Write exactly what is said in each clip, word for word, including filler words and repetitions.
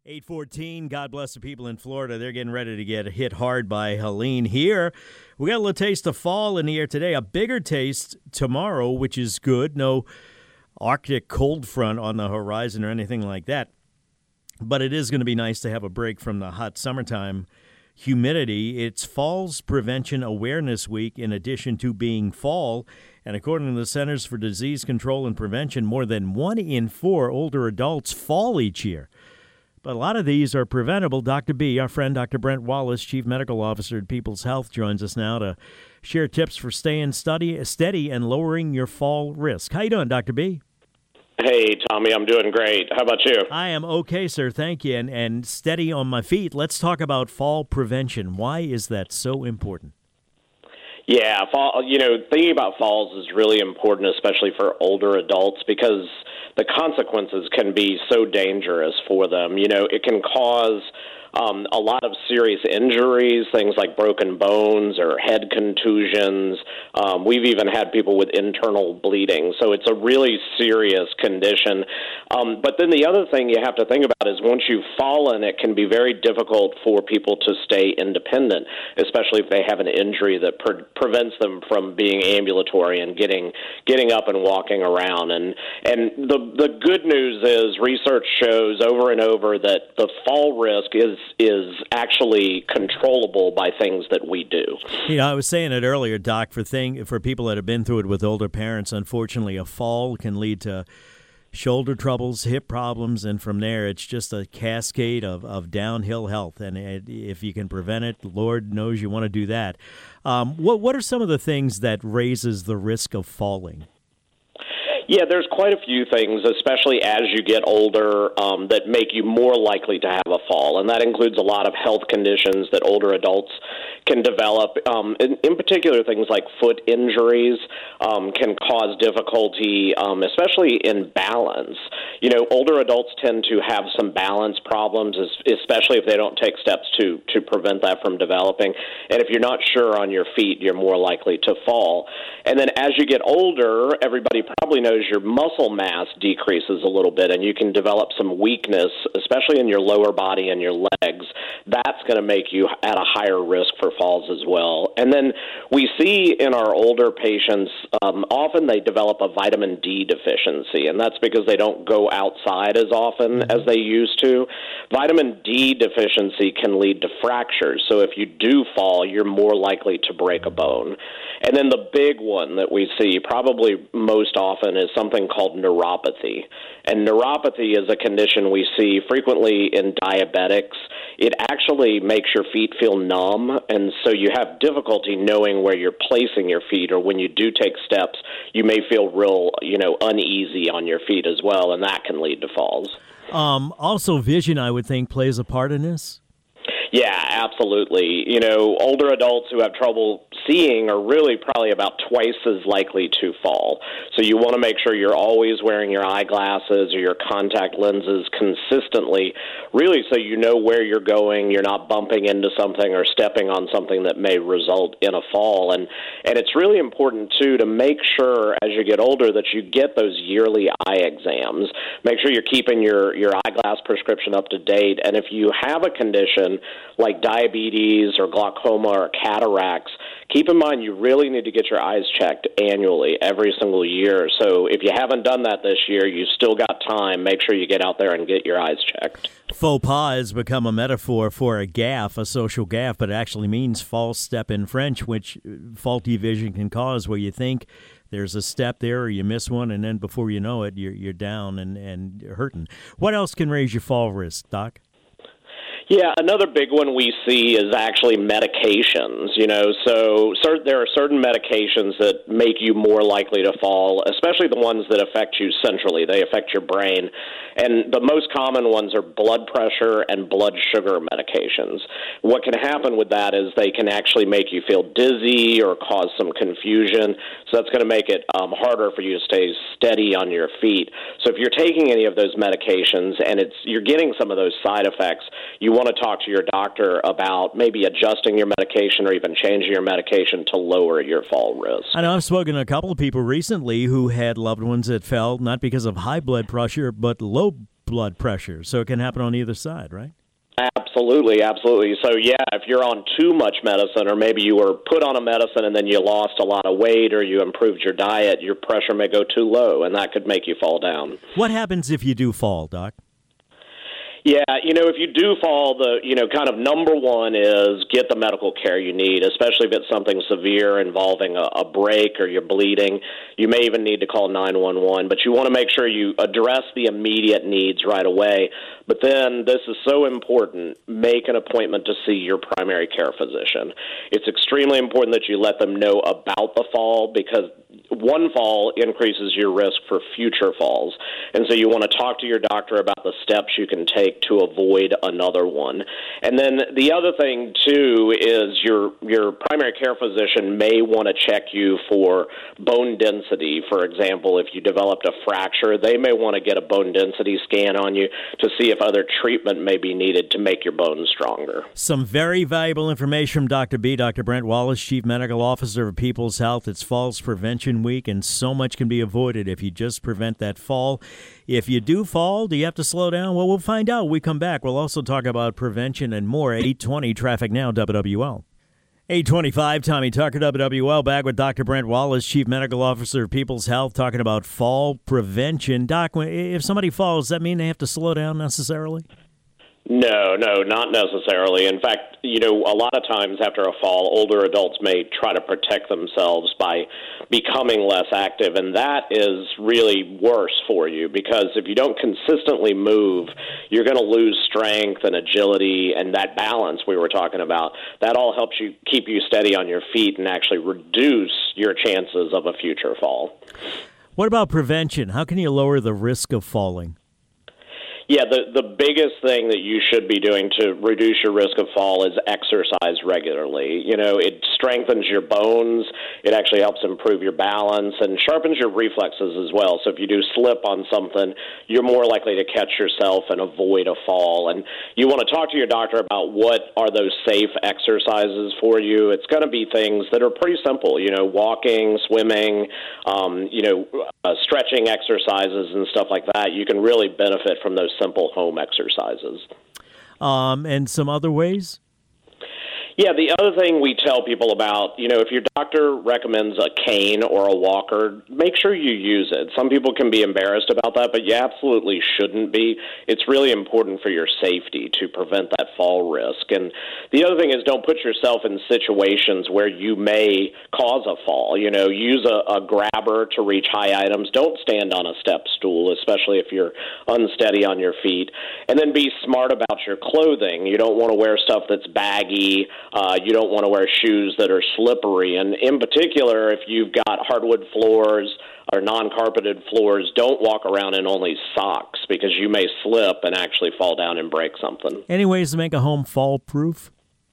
eight fourteen, God bless the people in Florida. They're getting ready to get hit hard by Helene. Here, we got a little taste of fall in the air today, a bigger taste tomorrow, which is good. No Arctic cold front on the horizon or anything like that. But it is going to be nice to have a break from the hot summertime humidity. It's Falls Prevention Awareness Week in addition to being fall. And according to the Centers for Disease Control and Prevention, more than one in four older adults fall each year. But a lot of these are preventable. Doctor B, our friend Doctor Brent Wallace, Chief Medical Officer at People's Health, joins us now to share tips for staying steady, steady and lowering your fall risk. How you doing, Doctor B? Hey, Tommy, I'm doing great. How about you? I am okay, sir. Thank you. And, and steady on my feet. Let's talk about fall prevention. Why is that so important? Yeah, fall, you know, thinking about falls is really important, especially for older adults, because the consequences can be so dangerous for them. You know, it can cause um, a lot of serious injuries, things like broken bones or head contusions. Um, we've even had people with internal bleeding. So it's a really serious condition. Um, but then the other thing you have to think about is once you've fallen, it can be very difficult for people to stay independent, especially if they have an injury that pre- prevents them from being ambulatory and getting getting up and walking around. And and the the good news is research shows over and over that the fall risk is is actually controllable by things that we do. You know, I was saying it earlier, Doc, for thing for people that have been through it with older parents, unfortunately, a fall can lead to shoulder troubles, hip problems, and from there, it's just a cascade of, of downhill health. And it, if you can prevent it, Lord knows you want to do that. Um, what what are some of the things that raises the risk of falling? Yeah, there's quite a few things, especially as you get older, um, that make you more likely to have a fall, and that includes a lot of health conditions that older adults can develop. Um, in, in particular, things like foot injuries um, can cause difficulty, um, especially in balance. You know, older adults tend to have some balance problems, especially if they don't take steps to, to prevent that from developing. And if you're not sure on your feet, you're more likely to fall. And then as you get older, everybody probably knows your muscle mass decreases a little bit, and you can develop some weakness, especially in your lower body and your legs. That's going to make you at a higher risk for falls as well. And then we see in our older patients, um, often they develop a vitamin D deficiency, and that's because they don't go outside as often as they used to. Vitamin D deficiency can lead to fractures, so if you do fall, you're more likely to break a bone. And then the big one that we see probably most often is something called neuropathy. And neuropathy is a condition we see frequently in diabetics. It actually makes your feet feel numb, and so you have difficulty knowing where you're placing your feet, or when you do take steps, you may feel real, you know, uneasy on your feet as well, and that can lead to falls. Um, also, vision, I would think, plays a part in this. Yeah, absolutely. You know, older adults who have trouble seeing are really probably about twice as likely to fall. So you want to make sure you're always wearing your eyeglasses or your contact lenses consistently, really so you know where you're going, you're not bumping into something or stepping on something that may result in a fall. And, and it's really important, too, to make sure as you get older that you get those yearly eye exams. Make sure you're keeping your, your eyeglass prescription up to date. And if you have a condition like diabetes or glaucoma or cataracts, keep in mind you really need to get your eyes checked annually, every single year. So if you haven't done that this year, you still got time. Make sure you get out there and get your eyes checked. Faux pas has become a metaphor for a gaffe, a social gaffe, but it actually means false step in French, which faulty vision can cause, where you think there's a step there or you miss one, and then before you know it, you're, you're down and, and hurting. What else can raise your fall risk, Doc? Yeah, another big one we see is actually medications, you know, so cert- there are certain medications that make you more likely to fall, especially the ones that affect you centrally. They affect your brain, and the most common ones are blood pressure and blood sugar medications. What can happen with that is they can actually make you feel dizzy or cause some confusion, so that's going to make it um, harder for you to stay steady on your feet. So if you're taking any of those medications and it's you're getting some of those side effects, you want to talk to your doctor about maybe adjusting your medication or even changing your medication to lower your fall risk. I know I've spoken to a couple of people recently who had loved ones that fell not because of high blood pressure, but low blood pressure, so it can happen on either side, right? Absolutely, absolutely. So, yeah, if you're on too much medicine, or maybe you were put on a medicine and then you lost a lot of weight, or you improved your diet, your pressure may go too low, and that could make you fall down. What happens if you do fall, Doc? Yeah, you know, if you do fall, the, you know, kind of number one is get the medical care you need, especially if it's something severe involving a, a break or you're bleeding. You may even need to call nine one one, but you want to make sure you address the immediate needs right away. But then, this is so important, make an appointment to see your primary care physician. It's extremely important that you let them know about the fall, because one fall increases your risk for future falls. And so you want to talk to your doctor about the steps you can take to avoid another one. And then the other thing, too, is your your primary care physician may want to check you for bone density. For example, if you developed a fracture, they may want to get a bone density scan on you to see if other treatment may be needed to make your bones stronger. Some very valuable information from Doctor B, Doctor Brent Wallace, Chief Medical Officer of People's Health. It's Falls Prevention Week, and so much can be avoided if you just prevent that fall. If you do fall, do you have to slow down? Well, we'll find out when we come back. We'll also talk about prevention and more. eight twenty Traffic Now, W W L. eight twenty-five, Tommy Tucker, W W L, back with Doctor Brent Wallace, Chief Medical Officer of People's Health, talking about fall prevention. Doc, if somebody falls, does that mean they have to slow down necessarily? No, no, not necessarily. In fact, you know, a lot of times after a fall, older adults may try to protect themselves by becoming less active, and that is really worse for you, because if you don't consistently move, you're going to lose strength and agility and that balance we were talking about. That all helps you keep you steady on your feet and actually reduce your chances of a future fall. What about prevention? How can you lower the risk of falling? Yeah, the, the biggest thing that you should be doing to reduce your risk of fall is exercise regularly. You know, it strengthens your bones, it actually helps improve your balance, and sharpens your reflexes as well. So if you do slip on something, you're more likely to catch yourself and avoid a fall. And you want to talk to your doctor about what are those safe exercises for you. It's going to be things that are pretty simple, you know, walking, swimming, um, you know, uh, stretching exercises and stuff like that. You can really benefit from those simple home exercises. Um, and some other ways? Yeah, the other thing we tell people about, you know, if your doctor recommends a cane or a walker, make sure you use it. Some people can be embarrassed about that, but you absolutely shouldn't be. It's really important for your safety to prevent that fall risk. And the other thing is, don't put yourself in situations where you may cause a fall. You know, use a, a grabber to reach high items. Don't stand on a step stool, especially if you're unsteady on your feet. And then be smart about your clothing. You don't want to wear stuff that's baggy. Uh, you don't want to wear shoes that are slippery. And in particular, if you've got hardwood floors or non-carpeted floors, don't walk around in only socks, because you may slip and actually fall down and break something. Any ways to make a home fall-proof?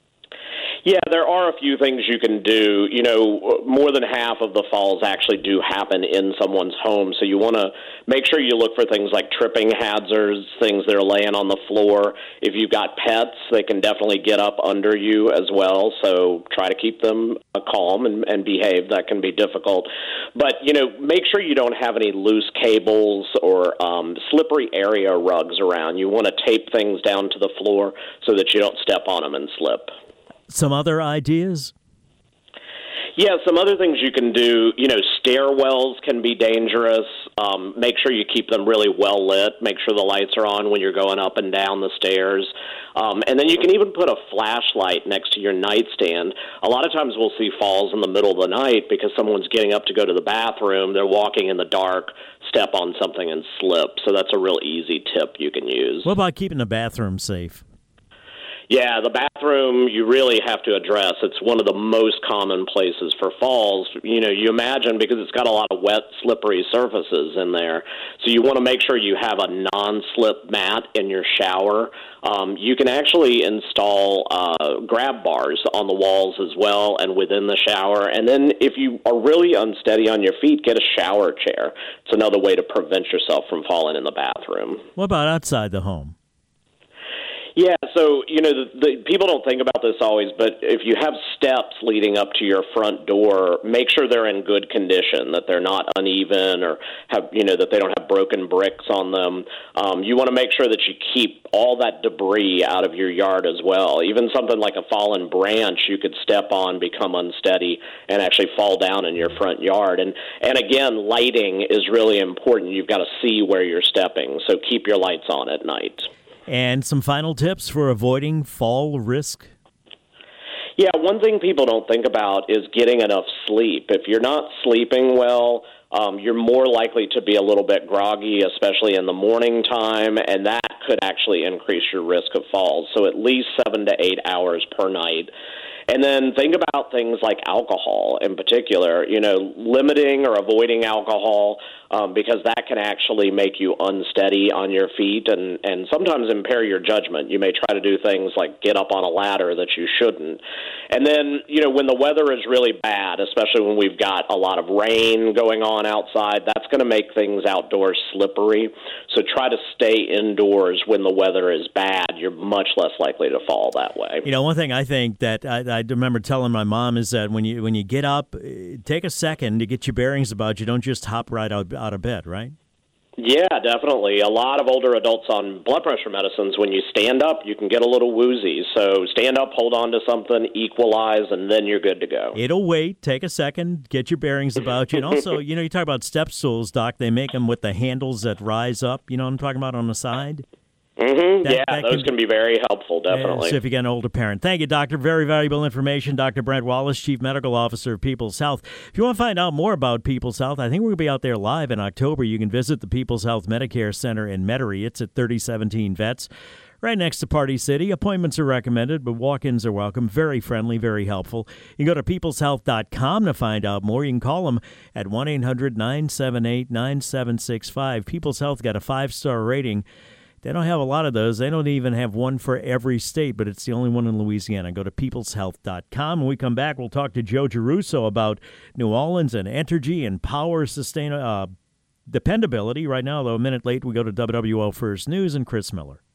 Yeah, there are a few things you can do. You know, more than half of the falls actually do happen in someone's home, so you want to make sure you look for things like tripping hazards, things that are laying on the floor. If you've got pets, they can definitely get up under you as well, so try to keep them uh, calm and, and behave. That can be difficult. But, you know, make sure you don't have any loose cables or um, slippery area rugs around. You want to tape things down to the floor so that you don't step on them and slip. Some other ideas? Yeah, some other things you can do, you know, stairwells can be dangerous. Um, make sure you keep them really well lit. Make sure the lights are on when you're going up and down the stairs. Um, and then you can even put a flashlight next to your nightstand. A lot of times we'll see falls in the middle of the night because someone's getting up to go to the bathroom. They're walking in the dark, step on something and slip. So that's a real easy tip you can use. What about keeping the bathroom safe? Yeah, the bathroom you really have to address. It's one of the most common places for falls. You know, you imagine, because it's got a lot of wet, slippery surfaces in there. So you want to make sure you have a non-slip mat in your shower. Um, you can actually install uh, grab bars on the walls as well and within the shower. And then if you are really unsteady on your feet, get a shower chair. It's another way to prevent yourself from falling in the bathroom. What about outside the home? Yeah, so, you know, the, the people don't think about this always, but if you have steps leading up to your front door, make sure they're in good condition, that they're not uneven or have, you know, that they don't have broken bricks on them. Um, you want to make sure that you keep all that debris out of your yard as well. Even something like a fallen branch you could step on, become unsteady, and actually fall down in your front yard. And, and again, lighting is really important. You've got to see where you're stepping, so keep your lights on at night. And some final tips for avoiding fall risk? Yeah, one thing people don't think about is getting enough sleep. If you're not sleeping well, um, you're more likely to be a little bit groggy, especially in the morning time, and that could actually increase your risk of falls. So at least seven to eight hours per night. And then think about things like alcohol in particular, you know, limiting or avoiding alcohol um, because that can actually make you unsteady on your feet and, and sometimes impair your judgment. You may try to do things like get up on a ladder that you shouldn't. And then, you know, when the weather is really bad, especially when we've got a lot of rain going on outside, that's going to make things outdoors slippery. So try to stay indoors when the weather is bad. You're much less likely to fall that way. You know, one thing I think that I, I remember telling my mom is that when you when you get up, take a second to get your bearings about you. Don't just hop right out, out of bed, right? Yeah, definitely. A lot of older adults on blood pressure medicines, when you stand up, you can get a little woozy. So stand up, hold on to something, equalize, and then you're good to go. It'll wait. Take a second, get your bearings about you. And also, you know, you talk about step stools, Doc. They make them with the handles that rise up. You know what I'm talking about on the side? Mm-hmm. That, yeah, that those can, can be very helpful, definitely. Uh, so if you get an older parent. Thank you, Doctor. Very valuable information. Doctor Brent Wallace, Chief Medical Officer of People's Health. If you want to find out more about People's Health, I think we're going to be out there live in October. You can visit the People's Health Medicare Center in Metairie. It's at thirty seventeen Vets, right next to Party City. Appointments are recommended, but walk-ins are welcome. Very friendly, very helpful. You can go to peoples health dot com to find out more. You can call them at one eight hundred nine seven eight nine seven six five. People's Health got a five-star rating. They don't have a lot of those. They don't even have one for every state, but it's the only one in Louisiana. Go to peoples health dot com. When we come back, we'll talk to Joe Giarrusso about New Orleans and Entergy and power sustain uh, dependability. Right now, though, a minute late, we go to W W O First News and Chris Miller.